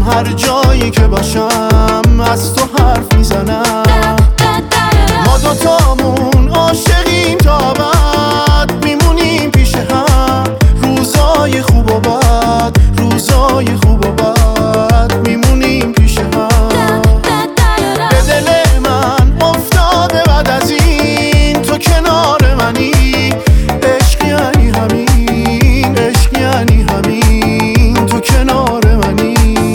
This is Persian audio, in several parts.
هر جایی که باشم از تو حرف میزنم. ما دوتامون عاشقیم تا ابد، میمونیم پیش هم روزای خوب و بد، روزای خوب و بد، میمونیم پیش هم. به دل من افتاده بعد از این تو کنار منی، عشق یعنی همین، عشق یعنی همین، تو کنار منی.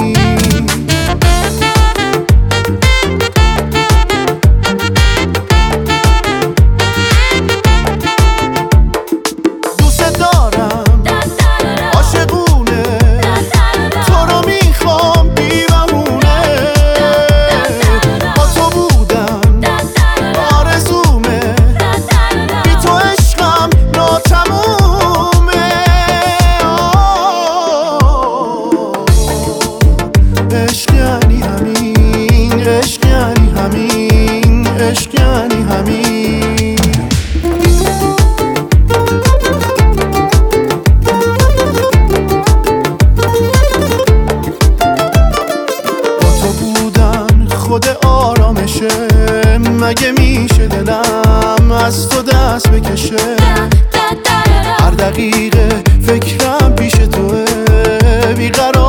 عشق یعنی همین، عشق یعنی همین، عشق یعنی همین. با تو بودن خود آرامشه، مگه میشه دلم از تو دست بکشه؟ هر دقیقه فکرم پیش توه، بیقرار